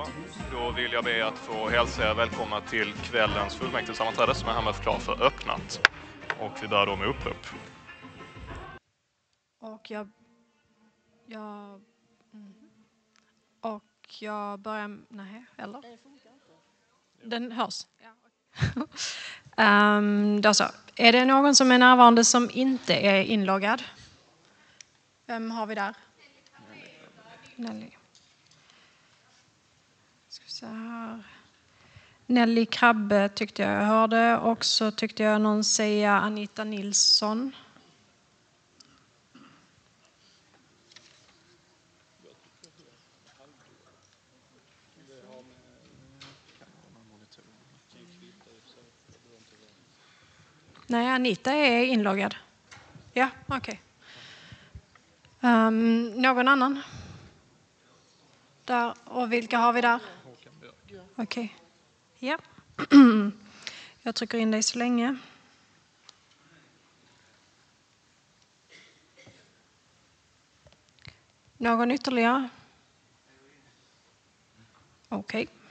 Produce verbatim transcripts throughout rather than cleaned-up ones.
Ja, då vill jag be att få hälsa er välkomna till kvällens fullmäktigesammanträde som är härmed förklarat för öppnat. Och vi börjar då med upprop. Och jag... jag mm. Och jag börjar... Nej, eller? Den hörs. um, då så. Är det någon som är närvarande som inte är inloggad? Vem har vi där? Nelly. Ska vi se här. Nelly Krabbe tyckte jag hörde. Och så tyckte jag någon säga Anita Nilsson. Nej, Anita är inloggad. Ja, okej. Okay. Um, någon annan? Där. Och vilka har vi där? Okej. Okay. Ja. Jag trycker in dig så länge. Någon ytterligare? Okej. Okay.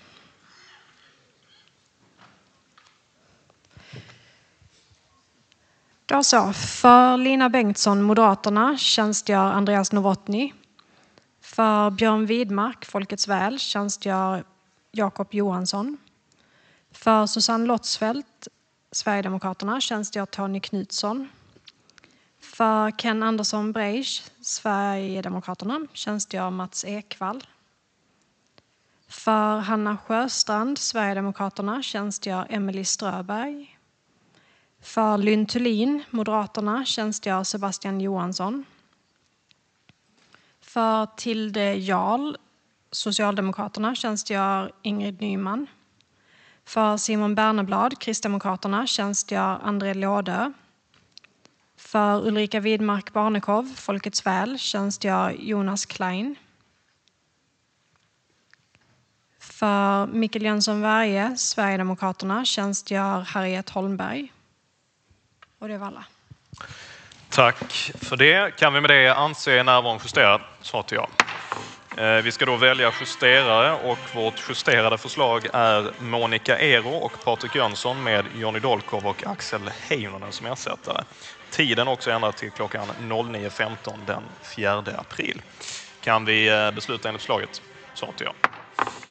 Då så. För Lina Bengtsson, Moderaterna, tjänstgör Andreas Novotny. För Björn Widmark, Folkets väl, tjänstgör Jakob Johansson. För Susanne Lottsfeldt, Sverigedemokraterna, tjänstgör Tony Knutsson. För Ken Andersson Breisch, Sverigedemokraterna, tjänstgör Mats Ekvall. För Hanna Sjöstrand, Sverigedemokraterna, tjänstgör Emily Ströberg. För Lynn Thulin, Moderaterna, tjänstgör Sebastian Johansson. För Tilde Jarl, Socialdemokraterna, tjänstgör Ingrid Nyman. För Simon Berneblad, Kristdemokraterna, tjänstgör André Lådö. För Ulrika Widmark Barnekow, Folkets väl, tjänstgör Jonas Klein. För Mikael Jönsson Värje, Sverigedemokraterna, tjänstgör Harriet Holmberg. Och det var alla. Tack för det. Kan vi med det anse närvaron justerad? Så till jag. Vi ska då välja justerare och vårt justerade förslag är Monica Ero och Patrik Jönsson med Johnny Dolkov och Axel Heinonen som ersättare. Tiden också ändrat till klockan nio femton den fjärde april. Kan vi besluta enligt förslaget? Så till jag.